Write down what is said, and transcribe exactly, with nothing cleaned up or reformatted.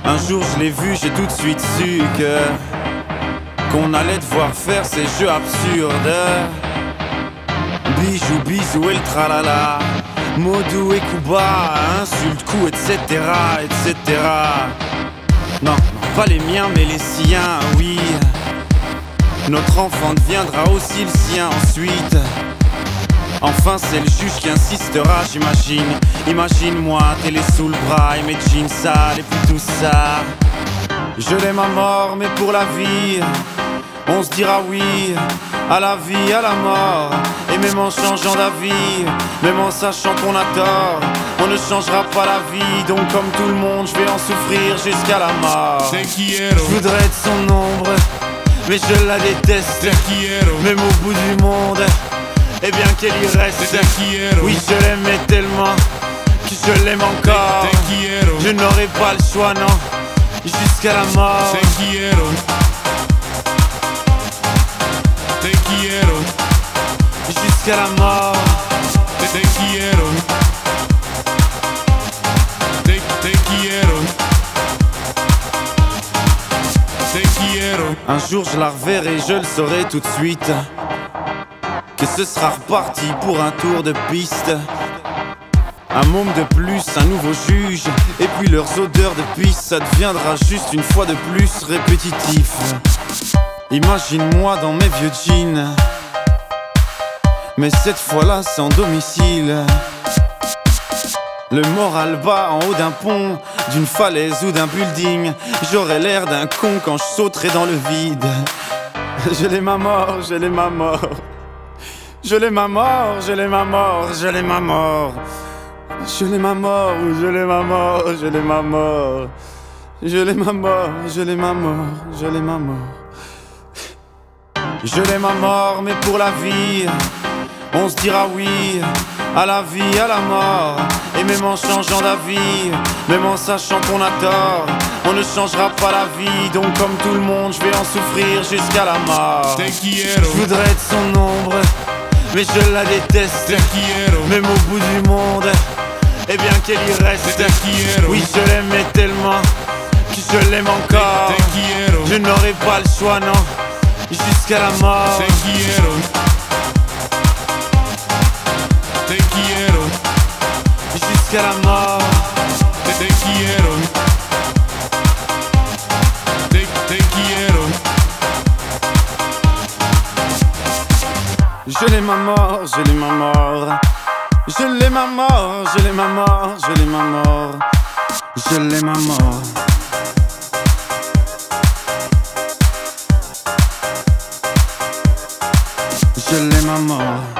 Un jour je l'ai vu, j'ai tout de suite su que qu'on allait devoir faire ces jeux absurdes. Bijou, bisou et le tralala, Modou et Kuba, insulte, coup, et cetera, et cetera. Non, non, pas les miens mais les siens, oui. Notre enfant deviendra aussi le sien ensuite. Enfin c'est le juge qui insistera, j'imagine. Imagine-moi, télé sous le bras et mes jeans sales et puis tout ça. Je l'aime à mort mais pour la vie on se dira oui à la vie, à la mort. Et même en changeant d'avis, même en sachant qu'on a tort, on ne changera pas la vie. Donc comme tout le monde, je vais en souffrir jusqu'à la mort. Je voudrais être son ombre, mais je la déteste. Même au bout du monde, et bien qu'elle y reste. Oui, je l'aimais tellement que je l'aime encore. Je n'aurai pas le choix, non, jusqu'à la mort. Jusqu'à la mort. Te quiero. Te, te quiero. Te quiero. Un jour je la reverrai, je le saurai tout de suite, que ce sera reparti pour un tour de piste. Un môme de plus, un nouveau juge, et puis leurs odeurs de pisse, ça deviendra juste une fois de plus répétitif. Imagine-moi dans mes vieux jeans, mais cette fois-là sans domicile. Le moral bas en haut d'un pont, d'une falaise ou d'un building. J'aurais l'air d'un con quand je sauterai dans le vide. Je l'aime à mort, je l'aime à mort. Je l'aime à mort, je l'aime à mort, je l'aime à mort. Je l'aime à mort, je l'aime à mort, je l'aime à mort. Je l'aime à mort, je l'aime à mort, je l'aime à mort. Je l'aime à mort, mais pour la vie on se dira oui à la vie, à la mort. Et même en changeant d'avis, même en sachant qu'on a tort, on ne changera pas la vie. Donc comme tout le monde, je vais en souffrir jusqu'à la mort. Je voudrais être son ombre, mais je la déteste. Même au bout du monde, et bien qu'elle y reste. Oui, je l'aimais tellement que je l'aime encore. Je n'aurai pas le choix, non, jusqu'à la mort. Jusqu'à la mort. Te, te quiero. Te, te quiero. Je l'aime à mort, je l'aime à mort. Je l'aime à mort, je l'aime à mort, je l'aime à mort. Je l'aime à mort. Je l'aime à mort.